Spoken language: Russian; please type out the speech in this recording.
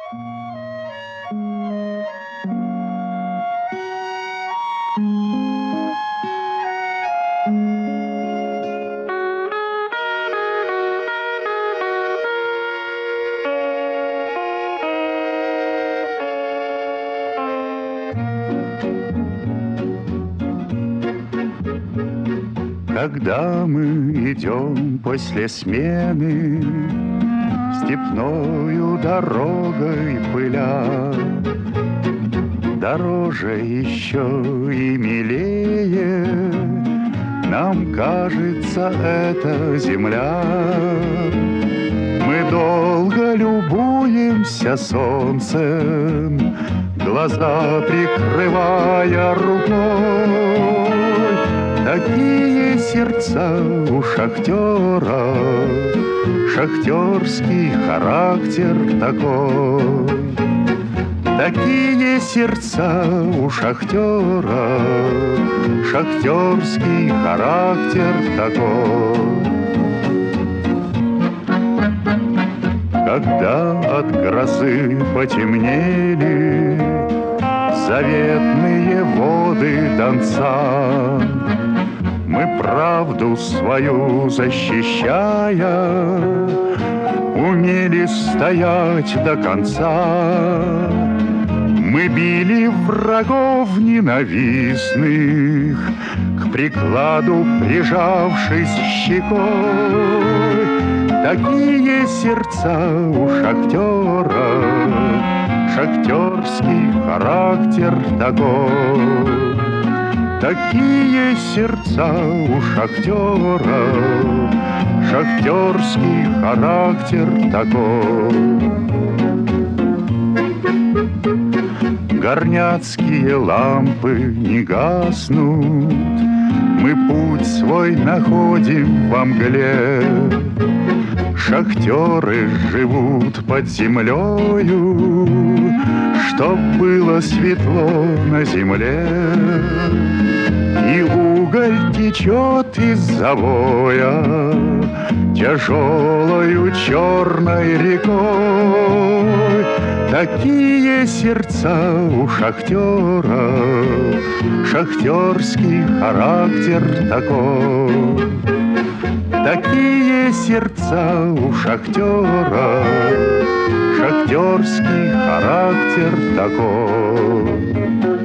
Когда мы идем после смены степною дорогой пыля, дороже еще и милее нам кажется эта земля. Мы долго любуемся солнцем, глаза прикрывая рукой. Такие сердца у шахтера, шахтерский характер такой. Такие сердца у шахтера, шахтерский характер такой. Когда от грозы потемнели заветные воды Донца, мы правду свою защищая умели стоять до конца. Мы били врагов ненавистных, к прикладу прижавшись щекой. Такие сердца у шахтера, шахтерский характер такой. Такие сердца у шахтера, шахтерский характер такой. Горняцкие лампы не гаснут, мы путь свой находим во мгле. Шахтеры живут под землею, чтоб было светло на земле. И уголь течет из завоя тяжелою черной рекой. Такие сердца у шахтера, шахтерский характер такой. Такие сердца у шахтера, шахтерский характер такой.